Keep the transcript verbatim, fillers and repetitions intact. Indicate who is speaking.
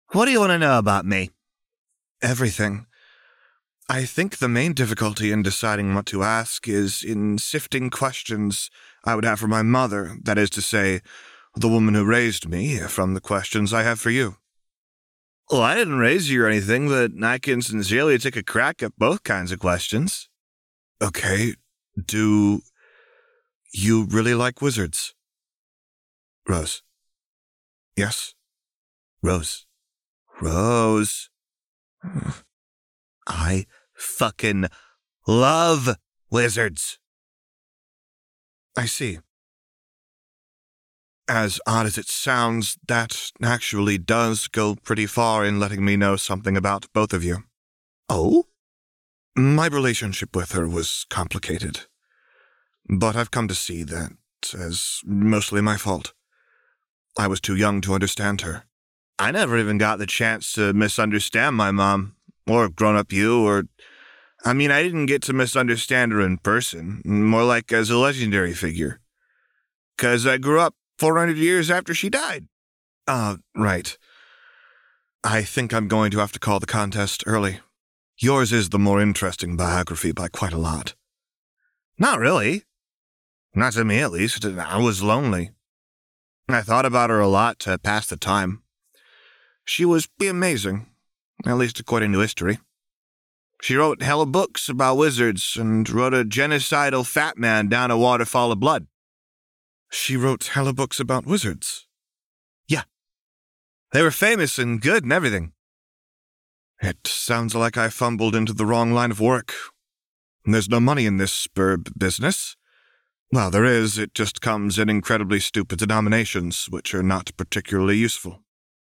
Speaker 1: What do you want to know about me?
Speaker 2: Everything. I think the main difficulty in deciding what to ask is in sifting questions I would have for my mother, that is to say, the woman who raised me, from the questions I have for you.
Speaker 1: Well, I didn't raise you or anything, but I can sincerely take a crack at both kinds of questions.
Speaker 2: Okay, do you really like wizards? Rose. Yes?
Speaker 1: Rose. Rose. I fucking love wizards.
Speaker 2: I see. As odd as it sounds, that actually does go pretty far in letting me know something about both of you.
Speaker 1: Oh?
Speaker 2: My relationship with her was complicated, but I've come to see that as mostly my fault. I was too young to understand her.
Speaker 1: I never even got the chance to misunderstand my mom, or grown-up you, or... I mean, I didn't get to misunderstand her in person, more like as a legendary figure. 'Cause I grew up four hundred years after she died.
Speaker 2: Ah, uh, right. I think I'm going to have to call the contest early. Yours is the more interesting biography by quite a lot.
Speaker 1: Not really. Not to me, at least. I was lonely. I thought about her a lot to pass the time. She was amazing, at least according to history. She wrote hella books about wizards and wrote a genocidal fat man down a waterfall of blood.
Speaker 2: She wrote hella books about wizards?
Speaker 1: Yeah. They were famous and good and everything.
Speaker 2: It sounds like I fumbled into the wrong line of work. There's no money in this burb business. Well, there is, it just comes in incredibly stupid denominations, which are not particularly useful.